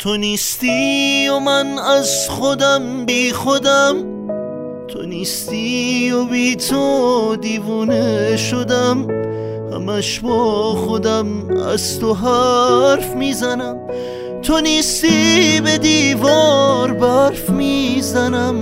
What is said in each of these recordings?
تو نیستی و من از خودم بی خودم، تو نیستی و بی تو دیوونه شدم. همش با خودم از تو حرف میزنم، تو نیستی به دیوار برف میزنم.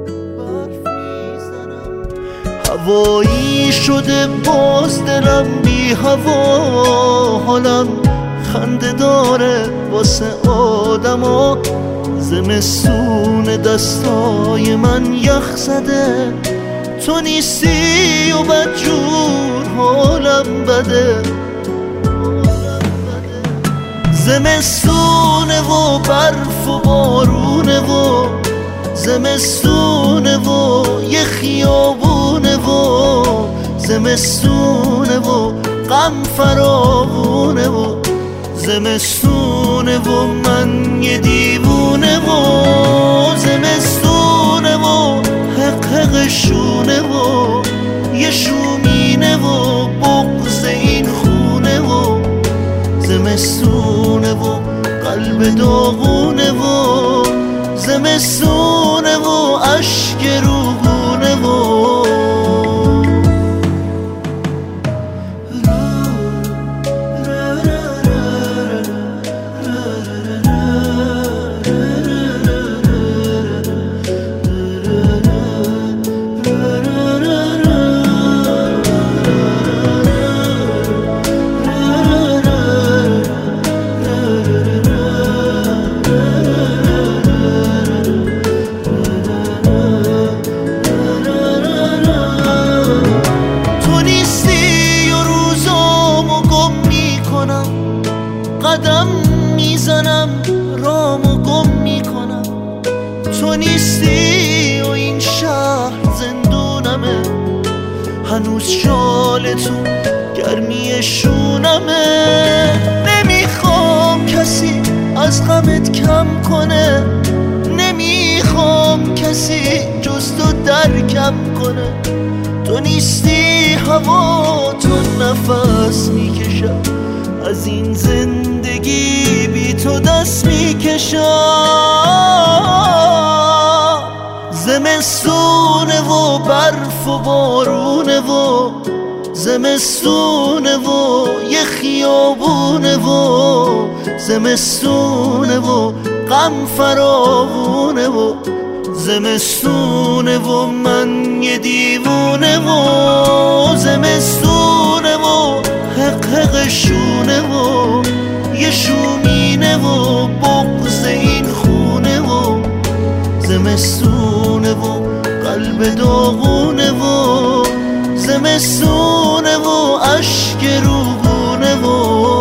هوایی شده باز دلم بی هوا، حالم خنده داره واسه آدما. زمستون دستای من یخ زده، تو نیستی و بدجور حالم بده. زمستونه و برف و بارونه و زمستونه و یه خیابونه و زمستونه و غم فراوونه و زمستونه و من یه دیوونه و زمستونه و حق حقشونه و یه شومینه و بغض این خونه و زمستونه و قلب داغونه و زمستونه و اشک روحونه و قدم میزنم رامو گم میکنم. تو نیستی و این شهر زندونمه، هنوز شال تو گرمی شونمه. نمیخوام کسی از غمت کم کنه، نمیخوام کسی جز تو درکم کنه. تو نیستی هوا تو نفس میکشم، از این زندگی بی تو دست میکشم. زمستونه و برف و بارونه و زمستونه و یه خیابونه و زمستونه و غم فراوونه و زمستونه و من یه دیوونه و زمستونه و حق حقشونه و یه شومینه و بغض این خونه و زمستونه و قلب داغونه و زمستونه و اشک روحونه و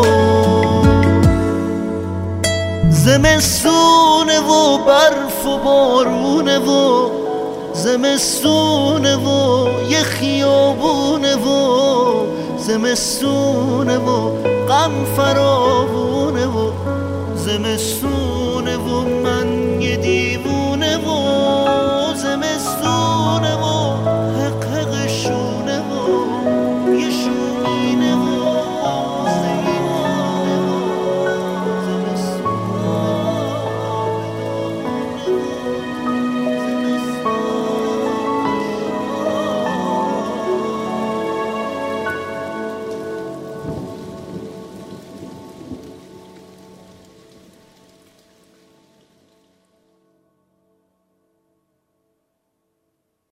زمستونه و برف و بارونه و زمستونه و یه خیابونه و زمستونه و غم فراوونه و زمستونه و من یه دیوونه